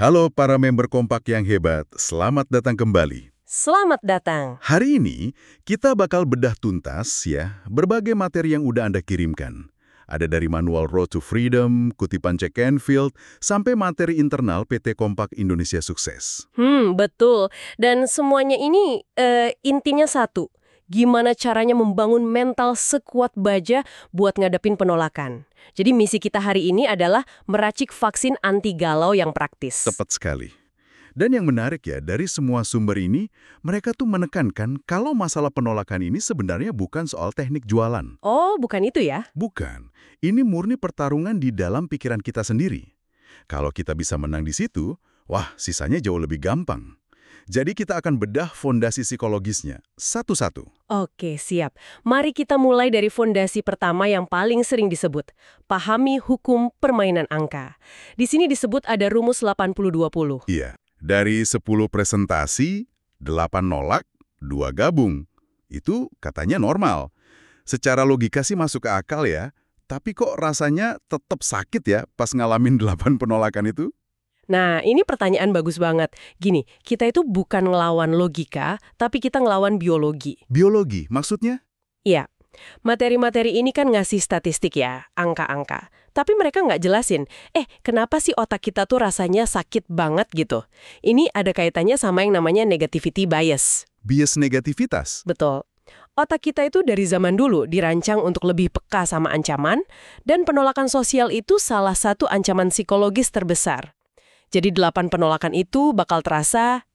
Halo para member Kompak yang hebat, selamat datang kembali. Selamat datang. Hari ini kita bakal bedah tuntas ya berbagai materi yang udah Anda kirimkan. Ada dari manual Road to Freedom, kutipan Jack Canfield, sampai materi internal PT Kompak Indonesia Sukses. Betul. Dan semuanya ini intinya satu. Gimana caranya membangun mental sekuat baja buat ngadepin penolakan. Jadi misi kita hari ini adalah meracik vaksin anti galau yang praktis. Tepat sekali. Dan yang menarik ya, dari semua sumber ini, mereka tuh menekankan kalau masalah penolakan ini sebenarnya bukan soal teknik jualan. Oh, bukan itu ya? Bukan. Ini murni pertarungan di dalam pikiran kita sendiri. Kalau kita bisa menang di situ, wah, sisanya jauh lebih gampang. Jadi kita akan bedah fondasi psikologisnya, satu-satu. Oke, siap. Mari kita mulai dari fondasi pertama yang paling sering disebut. Pahami hukum permainan angka. Di sini disebut ada rumus 80-20. Iya, dari 10 presentasi, 8 nolak, 2 gabung. Itu katanya normal. Secara logika sih masuk ke akal ya, tapi kok rasanya tetap sakit ya pas ngalamin 8 penolakan itu? Nah, ini pertanyaan bagus banget. Gini, kita itu bukan ngelawan logika, tapi kita ngelawan biologi. Biologi, maksudnya? Iya, materi-materi ini kan ngasih statistik ya, angka-angka. Tapi mereka nggak jelasin, kenapa sih otak kita tuh rasanya sakit banget gitu? Ini ada kaitannya sama yang namanya negativity bias. Bias negativitas. Betul. Otak kita itu dari zaman dulu dirancang untuk lebih peka sama ancaman, dan penolakan sosial itu salah satu ancaman psikologis terbesar. Jadi 8 penolakan itu bakal terasa,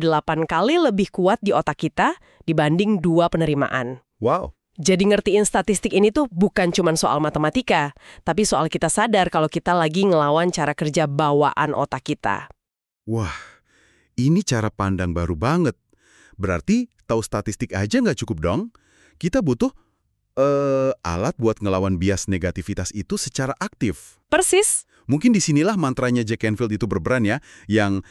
8 kali lebih kuat di otak kita dibanding 2 penerimaan. Wow. Jadi ngertiin statistik ini tuh bukan cuma soal matematika, tapi soal kita sadar kalau kita lagi ngelawan cara kerja bawaan otak kita. Wah, ini cara pandang baru banget. Berarti tahu statistik aja nggak cukup dong? Kita butuh alat buat ngelawan bias negativitas itu secara aktif. Persis. Mungkin disinilah mantranya Jack Canfield itu berperan ya, yang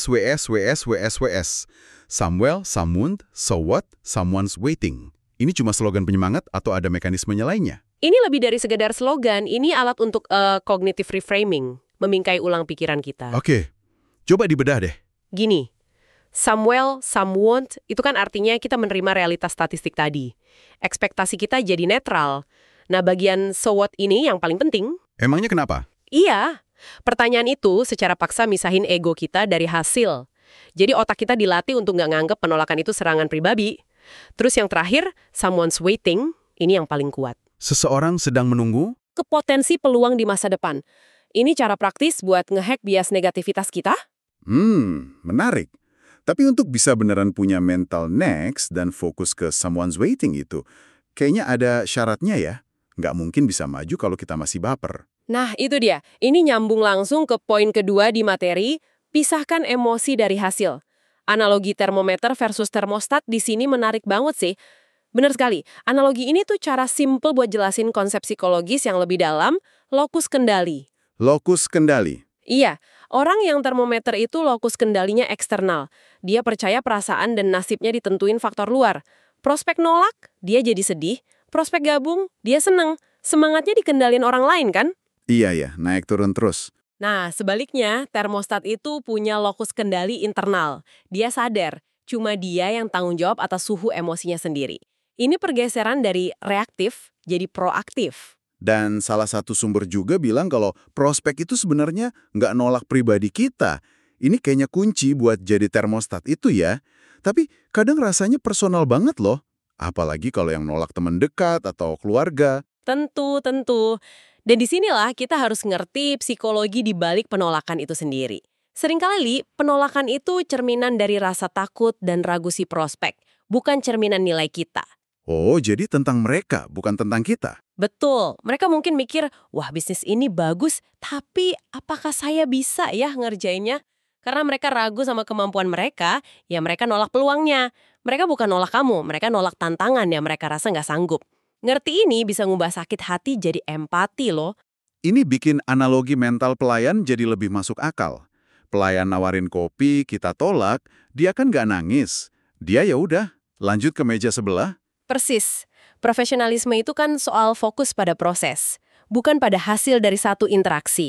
SWS. Some well, some won't, so what, someone's waiting. Ini cuma slogan penyemangat atau ada mekanismenya lainnya? Ini lebih dari sekedar slogan, ini alat untuk cognitive reframing, memingkai ulang pikiran kita. Oke, coba dibedah deh. Gini, some well, some won't, itu kan artinya kita menerima realitas statistik tadi. Ekspektasi kita jadi netral. Nah, bagian so what ini yang paling penting. Emangnya kenapa? Iya, pertanyaan itu secara paksa misahin ego kita dari hasil. Jadi otak kita dilatih untuk nggak nganggep penolakan itu serangan pribadi. Terus yang terakhir, someone's waiting, ini yang paling kuat. Seseorang sedang menunggu? Kepotensi peluang di masa depan. Ini cara praktis buat ngehack bias negativitas kita? Menarik. Tapi untuk bisa beneran punya mental next dan fokus ke someone's waiting itu, kayaknya ada syaratnya ya. Nggak mungkin bisa maju kalau kita masih baper. Nah, itu dia. Ini nyambung langsung ke poin kedua di materi, pisahkan emosi dari hasil. Analogi termometer versus termostat di sini menarik banget sih. Benar sekali, analogi ini tuh cara simple buat jelasin konsep psikologis yang lebih dalam, lokus kendali. Lokus kendali. Iya, orang yang termometer itu lokus kendalinya eksternal. Dia percaya perasaan dan nasibnya ditentuin faktor luar. Prospek nolak, dia jadi sedih. Prospek gabung, dia seneng. Semangatnya dikendalin orang lain kan? Iya ya, naik turun terus. Nah, sebaliknya, termostat itu punya lokus kendali internal. Dia sadar, cuma dia yang tanggung jawab atas suhu emosinya sendiri. Ini pergeseran dari reaktif jadi proaktif. Dan salah satu sumber juga bilang kalau prospek itu sebenarnya nggak nolak pribadi kita. Ini kayaknya kunci buat jadi termostat itu ya. Tapi kadang rasanya personal banget loh. Apalagi kalau yang nolak teman dekat atau keluarga. Tentu. Dan disinilah kita harus ngerti psikologi di balik penolakan itu sendiri. Seringkali penolakan itu cerminan dari rasa takut dan ragu si prospek, bukan cerminan nilai kita. Oh, jadi tentang mereka, bukan tentang kita. Betul, mereka mungkin mikir, wah bisnis ini bagus, tapi apakah saya bisa ya ngerjainnya? Karena mereka ragu sama kemampuan mereka, ya mereka nolak peluangnya. Mereka bukan nolak kamu, mereka nolak tantangan yang mereka rasa nggak sanggup. Ngerti ini bisa ngubah sakit hati jadi empati loh. Ini bikin analogi mental pelayan jadi lebih masuk akal. Pelayan nawarin kopi, kita tolak, dia kan nggak nangis. Dia ya udah, lanjut ke meja sebelah. Persis. Profesionalisme itu kan soal fokus pada proses, bukan pada hasil dari satu interaksi.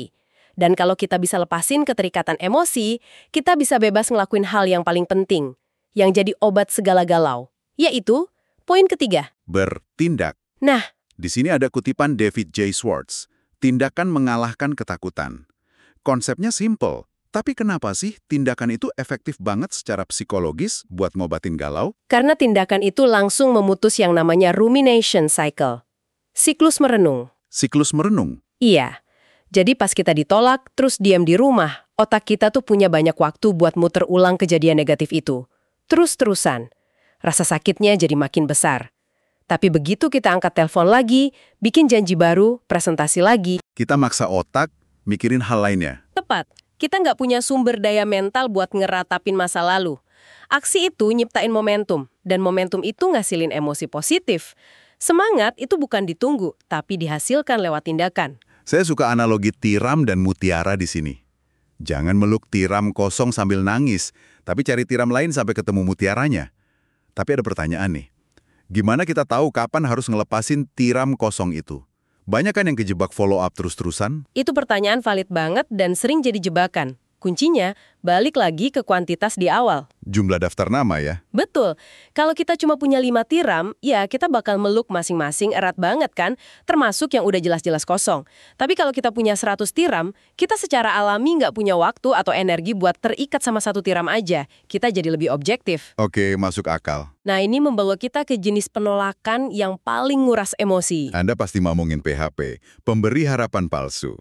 Dan kalau kita bisa lepasin keterikatan emosi, kita bisa bebas ngelakuin hal yang paling penting, yang jadi obat segala galau, yaitu poin ketiga. Bertindak. Nah, Di sini ada kutipan David J. Schwartz. Tindakan mengalahkan ketakutan. Konsepnya simple, tapi kenapa sih tindakan itu efektif banget secara psikologis buat ngobatin galau? karena tindakan itu langsung memutus yang namanya rumination cycle. Siklus merenung. Siklus merenung. Iya. Jadi pas kita ditolak, terus diam di rumah, otak kita tuh punya banyak waktu buat muter ulang kejadian negatif itu. Terus-terusan. Rasa sakitnya jadi makin besar. Tapi begitu kita angkat telepon lagi, bikin janji baru, presentasi lagi, Kita maksa otak mikirin hal lainnya. tepat. Kita nggak punya sumber daya mental buat ngeratapin masa lalu. Aksi itu nyiptain momentum, dan momentum itu ngasilin emosi positif. Semangat itu bukan ditunggu, tapi dihasilkan lewat tindakan. Saya suka analogi tiram dan mutiara di sini. Jangan meluk tiram kosong sambil nangis, tapi cari tiram lain sampai ketemu mutiaranya. Tapi ada pertanyaan nih. Gimana kita tahu kapan harus ngelepasin tiram kosong itu? Banyak kan yang kejebak follow up terus-terusan? Itu pertanyaan valid banget dan sering jadi jebakan. Kuncinya, balik lagi ke kuantitas di awal. Jumlah daftar nama ya. Betul. Kalau kita cuma punya 5 tiram, ya kita bakal meluk masing-masing erat banget kan, termasuk yang udah jelas-jelas kosong. Tapi kalau kita punya 100 tiram, kita secara alami nggak punya waktu atau energi buat terikat sama satu tiram aja. Kita jadi lebih objektif. Oke, masuk akal. Nah, ini membawa kita ke jenis penolakan yang paling nguras emosi. Anda pasti ngomongin PHP, pemberi harapan palsu.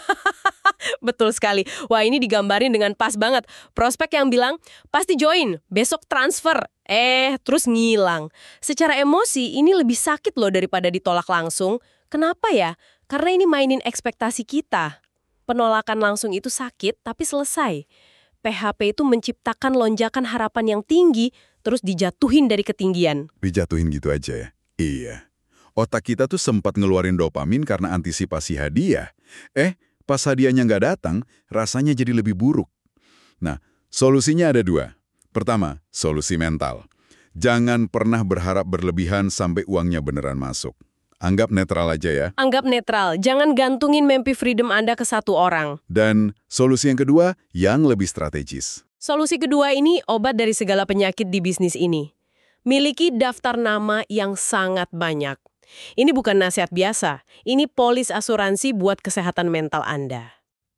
Betul sekali. Wah, ini digambarin dengan pas banget. Prospek yang bilang, pasti join, besok transfer. Terus ngilang. Secara emosi, ini lebih sakit loh daripada ditolak langsung. Kenapa ya? Karena ini mainin ekspektasi kita. Penolakan langsung itu sakit, tapi selesai. PHP itu menciptakan lonjakan harapan yang tinggi, terus dijatuhin dari ketinggian. Dijatuhin gitu aja ya? Iya. Otak kita tuh sempat ngeluarin dopamin karena antisipasi hadiah. Pas hadiahnya nggak datang, rasanya jadi lebih buruk. Nah, solusinya ada dua. Pertama, solusi mental. Jangan pernah berharap berlebihan sampai uangnya beneran masuk. Anggap netral aja ya. Anggap netral, jangan gantungin mimpi freedom Anda ke satu orang. Dan solusi yang kedua, yang lebih strategis. Solusi kedua ini obat dari segala penyakit di bisnis ini. Miliki daftar nama yang sangat banyak. Ini bukan nasihat biasa, ini polis asuransi buat kesehatan mental Anda.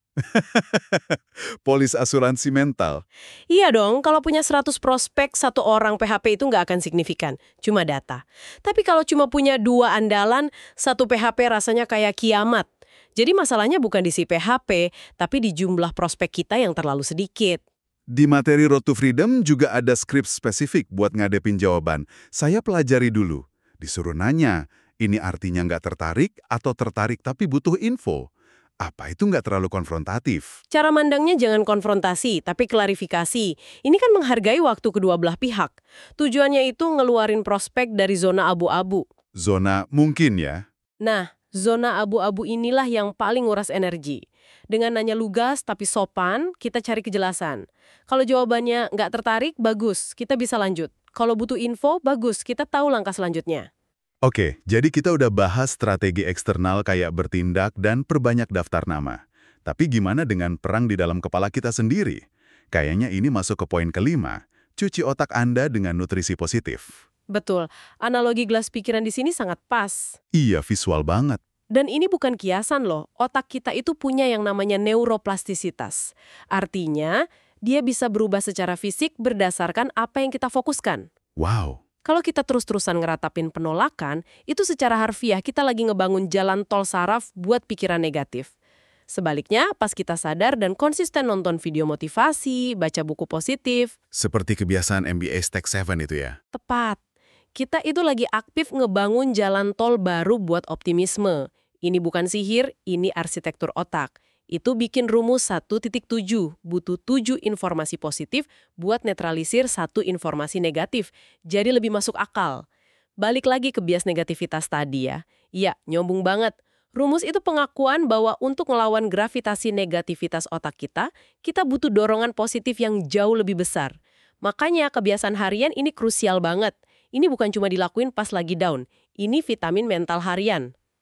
Polis asuransi mental. Iya dong, kalau punya 100 prospek, satu orang PHP itu nggak akan signifikan, cuma data. Tapi kalau cuma punya 2 andalan, satu PHP rasanya kayak kiamat. Jadi masalahnya bukan di si PHP, tapi di jumlah prospek kita yang terlalu sedikit. Di materi Road to Freedom juga ada skrip spesifik buat ngadepin jawaban. Saya pelajari dulu. Disuruh nanya, ini artinya nggak tertarik atau tertarik tapi butuh info. Apa itu nggak terlalu konfrontatif? Cara mandangnya jangan konfrontasi, tapi klarifikasi. Ini kan menghargai waktu kedua belah pihak. Tujuannya itu ngeluarin prospek dari zona abu-abu. Zona mungkin ya. Nah, zona abu-abu inilah yang paling nguras energi. Dengan nanya lugas tapi sopan, kita cari kejelasan. Kalau jawabannya nggak tertarik, bagus, kita bisa lanjut. Kalau butuh info, bagus, kita tahu langkah selanjutnya. Oke, jadi kita udah bahas strategi eksternal kayak bertindak dan perbanyak daftar nama. Tapi gimana dengan perang di dalam kepala kita sendiri? Kayaknya ini masuk ke poin kelima, cuci otak Anda dengan nutrisi positif. Betul, analogi gelas pikiran di sini sangat pas. Iya, visual banget. Dan ini bukan kiasan loh, otak kita itu punya yang namanya neuroplastisitas. Artinya, dia bisa berubah secara fisik berdasarkan apa yang kita fokuskan. Wow. Kalau kita terus-terusan ngeratapin penolakan, itu secara harfiah kita lagi ngebangun jalan tol saraf buat pikiran negatif. Sebaliknya, pas kita sadar dan konsisten nonton video motivasi, baca buku positif, Seperti kebiasaan MBA Stack 7 itu ya? tepat. Kita itu lagi aktif ngebangun jalan tol baru buat optimisme. Ini bukan sihir, ini arsitektur otak. Itu bikin rumus 1.7, butuh 7 informasi positif buat netralisir 1 informasi negatif. Jadi lebih masuk akal. Balik lagi ke bias negativitas tadi ya. Iya, nyambung banget. Rumus itu pengakuan bahwa untuk ngelawan gravitasi negativitas otak kita butuh dorongan positif yang jauh lebih besar. Makanya kebiasaan harian ini krusial banget. Ini bukan cuma dilakuin pas lagi down. Ini vitamin mental harian.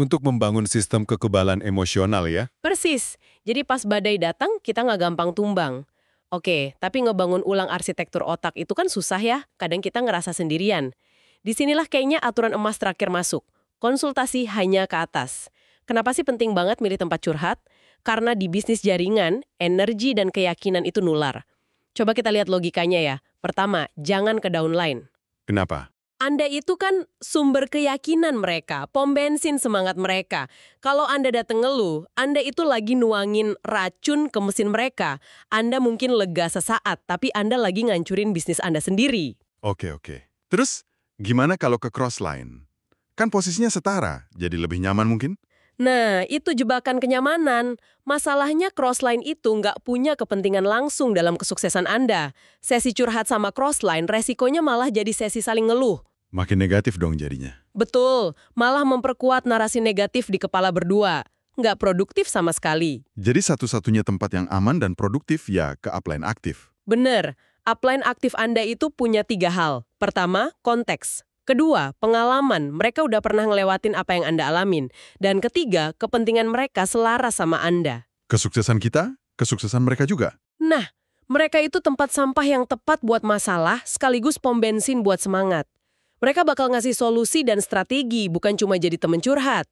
Untuk membangun sistem kekebalan emosional ya. Persis. Jadi pas badai datang, kita nggak gampang tumbang. Oke, tapi ngebangun ulang arsitektur otak itu kan susah ya. Kadang kita ngerasa sendirian. Disinilah kayaknya aturan emas terakhir masuk. Konsultasi hanya ke atas. Kenapa sih penting banget milih tempat curhat? Karena di bisnis jaringan, energi dan keyakinan itu nular. Coba kita lihat logikanya ya. Pertama, jangan ke downline. Kenapa? Anda itu kan sumber keyakinan mereka, pom bensin semangat mereka. Kalau Anda datang ngeluh, Anda itu lagi nuangin racun ke mesin mereka. Anda mungkin lega sesaat, tapi Anda lagi ngancurin bisnis Anda sendiri. Oke. Terus, gimana kalau ke crossline? Kan posisinya setara, jadi lebih nyaman mungkin? Nah, itu jebakan kenyamanan. Masalahnya crossline itu nggak punya kepentingan langsung dalam kesuksesan Anda. Sesi curhat sama crossline, resikonya malah jadi sesi saling ngeluh. Makin negatif dong jadinya. Betul, malah memperkuat narasi negatif di kepala berdua. Nggak produktif sama sekali. Jadi satu-satunya tempat yang aman dan produktif ya ke upline aktif. Bener, upline aktif Anda itu punya 3 hal. Pertama, konteks. Kedua, pengalaman. Mereka udah pernah ngelewatin apa yang Anda alamin. Dan ketiga, kepentingan mereka selaras sama Anda. Kesuksesan kita, kesuksesan mereka juga. Nah, mereka itu tempat sampah yang tepat buat masalah sekaligus pom bensin buat semangat. Mereka bakal ngasih solusi dan strategi, bukan cuma jadi temen curhat.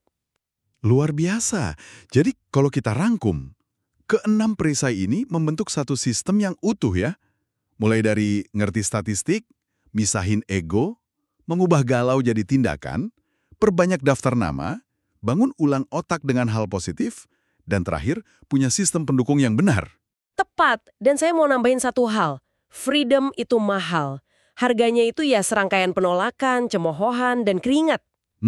Luar biasa. Jadi kalau kita rangkum, keenam perisai ini membentuk satu sistem yang utuh ya. Mulai dari ngerti statistik, misahin ego, mengubah galau jadi tindakan, perbanyak daftar nama, bangun ulang otak dengan hal positif, dan terakhir punya sistem pendukung yang benar. Tepat, dan saya mau nambahin satu hal. Freedom itu mahal. Harganya itu ya serangkaian penolakan, cemoohan, dan keringat.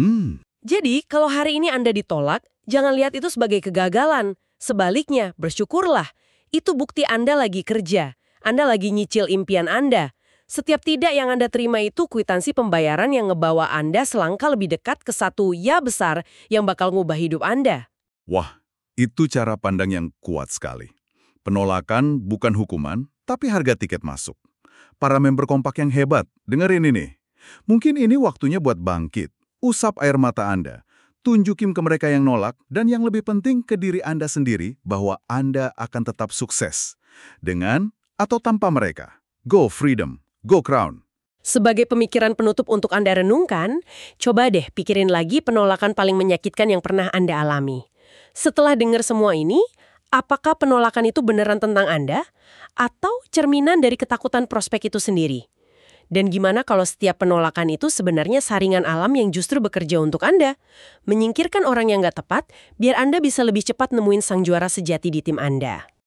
Jadi, kalau hari ini Anda ditolak, jangan lihat itu sebagai kegagalan. Sebaliknya, bersyukurlah. Itu bukti Anda lagi kerja. Anda lagi nyicil impian Anda. Setiap tidak yang Anda terima itu kwitansi pembayaran yang ngebawa Anda selangkah lebih dekat ke satu ya besar yang bakal ngubah hidup Anda. Wah, itu cara pandang yang kuat sekali. Penolakan bukan hukuman, tapi harga tiket masuk. Para member kompak yang hebat, dengerin ini. Mungkin ini waktunya buat bangkit. Usap air mata Anda. Tunjukin ke mereka yang nolak, dan yang lebih penting ke diri Anda sendiri bahwa Anda akan tetap sukses. Dengan atau tanpa mereka. Go freedom, go crown. Sebagai pemikiran penutup untuk Anda renungkan, coba deh pikirin lagi penolakan paling menyakitkan yang pernah Anda alami. Setelah dengar semua ini, apakah penolakan itu beneran tentang Anda? Atau cerminan dari ketakutan prospek itu sendiri? Dan gimana kalau setiap penolakan itu sebenarnya saringan alam yang justru bekerja untuk Anda? Menyingkirkan orang yang nggak tepat, biar Anda bisa lebih cepat nemuin sang juara sejati di tim Anda.